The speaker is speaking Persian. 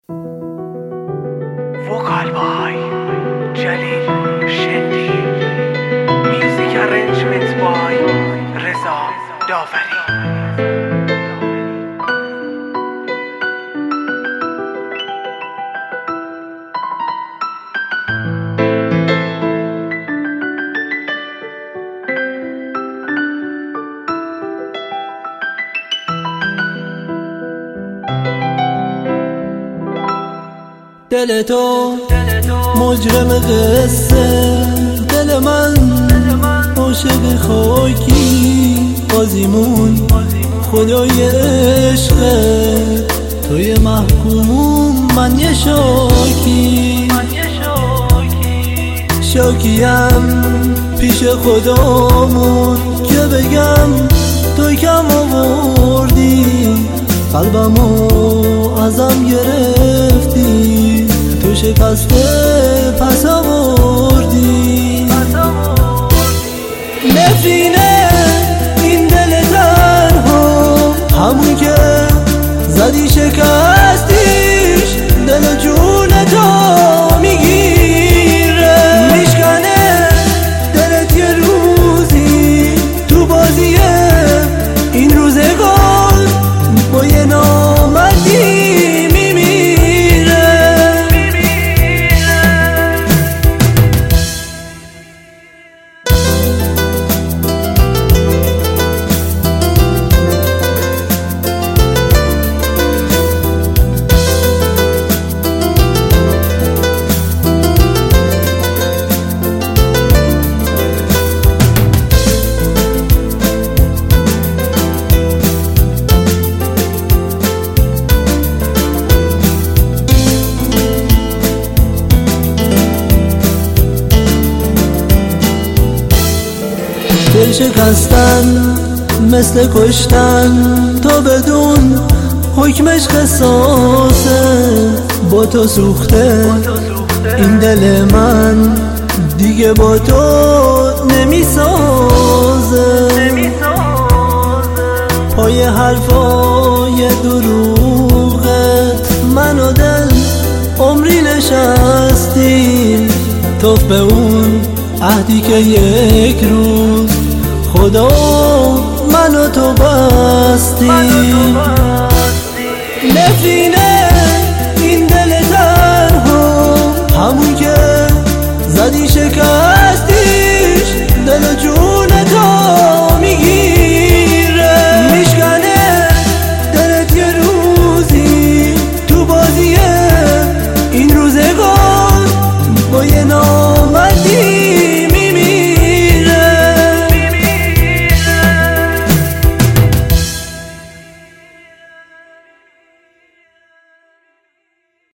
Vocal by Jalil Shendi. Music arrangement by Reza Davari. دل تو مجرم قصه، دل من عاشق خاکی، بازیمون خدای عشق، توی محکوم من یه شاکی، شاکیم پیش خدامون که بگم توی کم آوردی، قلبمو ازم گرفتی، تو شکسته پس آوردی. نفرینه این دل تنها، همون که زدی شکستیش، دل جون تو میگیره، میشکنه دلت یه روزی تو بازیه این روزگار با یه نامردی دل شکستن مثل کشتن، تو بدون حکمش قصاصه، با تو سوخته این دل من، دیگه با تو نمیسازه، پای حرفای دروغت من و دل عمری نشستیم، توف به اون عهدی که یک روز خدا من و تو بستیم.